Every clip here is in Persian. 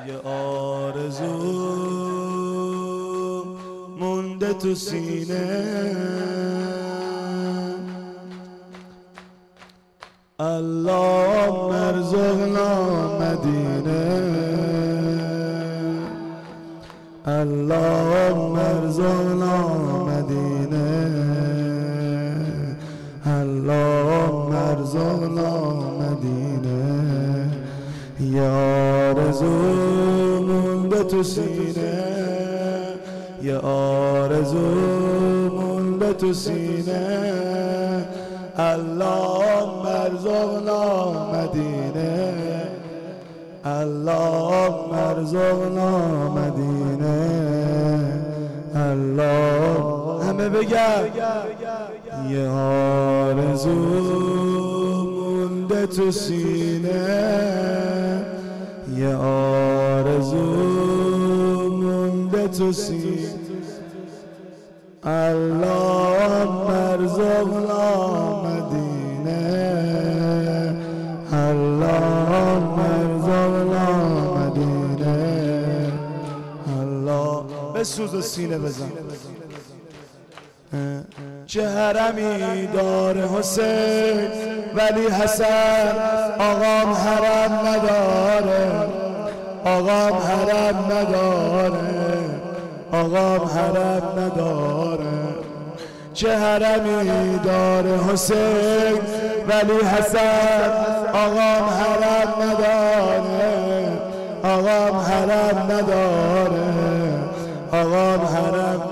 یه آرزو مونده تو سینه، اللهم ارزقنا مدینه، اللهم ارزقنا مدینه، اللهم ارزقنا مدینه. یه آرزو مونده تو سینه، یه آرزو مونده تو سینه، اللهم ارزقنا مدینه، اللهم ارزقنا مدینه. الله همه بگم یه آرزو مونده تو سینه، یه آرزو مونده تو سینه، اللهم ارزقنا مدینه، اللهم ارزقنا مدینه. الله بسوز و سینه بزن. چه حرمی داره حسین ولی حسن آقام حرم نداره، آقام حرم نداره، آقام حرم نداره. چه حرمی داره حسین ولی حسن آقام حرم نداره، آقام حرم نداره، آقام حرم.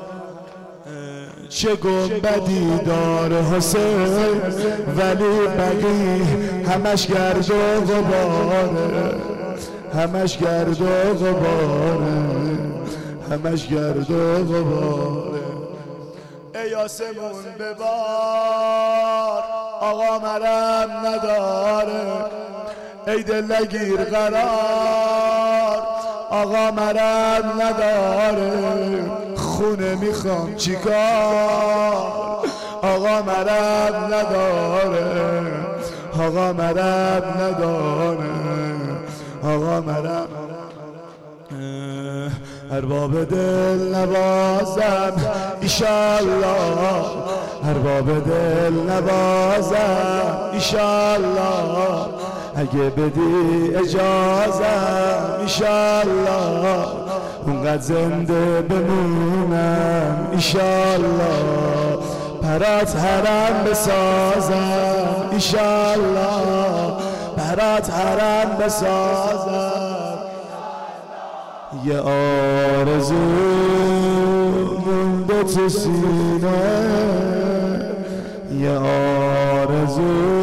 چه گنبدی داره حسین ولی بقی همش گرد و غباره، همش گرد و غباره، همش گرد و غباره. ای آسمون ببار آقا مرم نداره، ای دل نگیر قرار آقا مرم نداره. خونه میخوام چیکار آقا مرم نداره، آقا مرم نداره، آقا مرم. ارباب دل نوازم ایشالله، ارباب دل نوازم ایشالله، اگه بدی اجازم ایشالله، اونقدر زنده بمونم ایشالله، برات حرم بسازم ایشالله، برات حرم بسازم. یه آرزو مونده تو سینه، یه آرزو،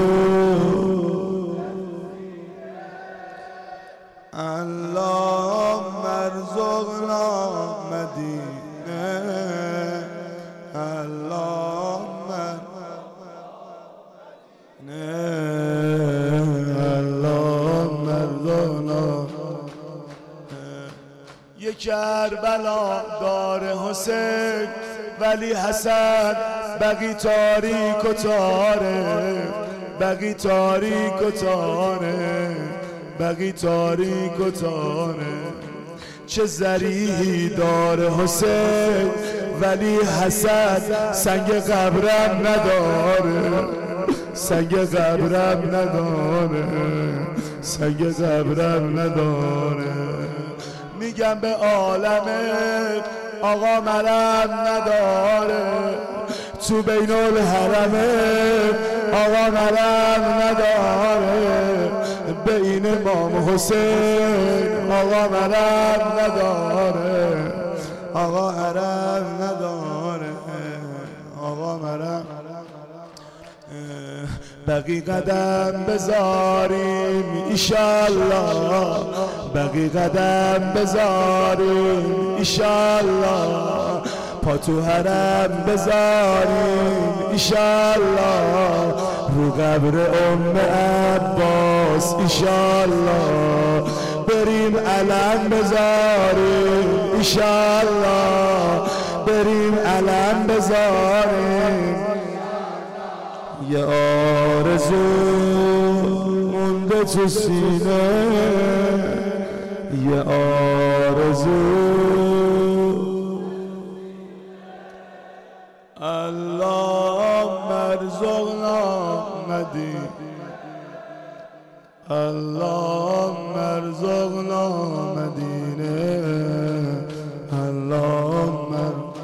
اللهم ارزقنا مدینه، اللهم اللهم ارزقنا. یه کربلا داره حسین ولی حسن بقی تاریک و تاره، بقی تاریک و تاره، بقی تاریک و تاره. چه ذریحی داره حسین ولی حسن سنگ قبرم نداره، سنگ قبرم نداره، سنگ قبرم نداره. میگم به عالمه آقا مرم نداره، تو بین الحرمه آقا مرم نداره، بین امام حسین آقا مرم نداره، آقا حرم نداره، آقا مرم. بقی قدم بذاریم ایشالله، بقی قدم بذاریم ایشالله، پا تو حرم بذاریم ایشالله، رو قبر ام عباس ایشالله، بریم علم بذاریم ایشالله، بریم علم بذاریم. یه آرزو مونده تو سینه، یه آرزو اللهم ارزقنا مدینه اللهم ارزقنا مدینه اللهم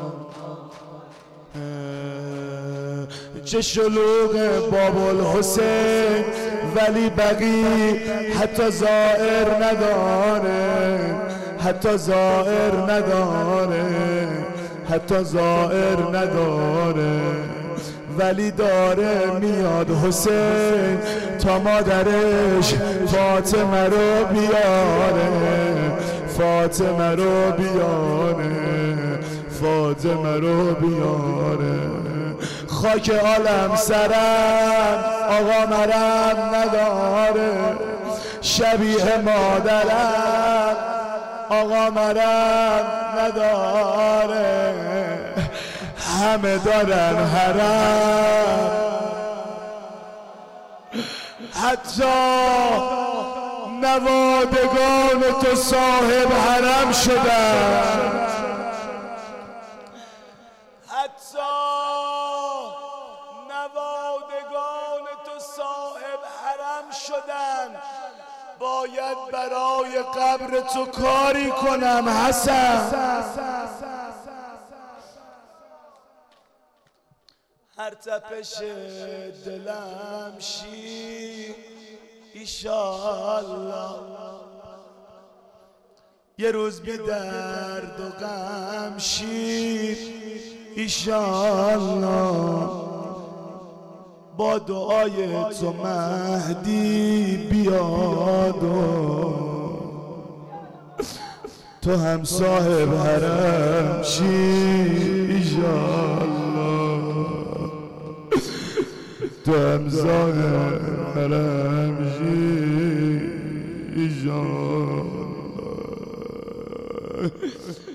چه شلوغ باب الحسین ولی بقی حتی زائر نداره حتی زائر نداره حتی زائر نداره ولی داره میاد حسین تا مادرش فاطمه رو بیاره فاطمه رو بیاره فاطمه رو بیاره خاک عالم سرم آقا مرم نداره شبیه مادرم آقا مرم نداره همه دارن حرم حتی نوادگان تو صاحب حرم شدن حتی نوادگان تو صاحب حرم شدن باید برای قبر تو کاری کنم حسن هر تپش دلم شیر ایشالله یه روز بی درد و غم شیر ایشالله با دعای تو مهدی بیاد و تو هم صاحب حرم شیر ایشالله تو هم صاحب حرم شیر ایشالله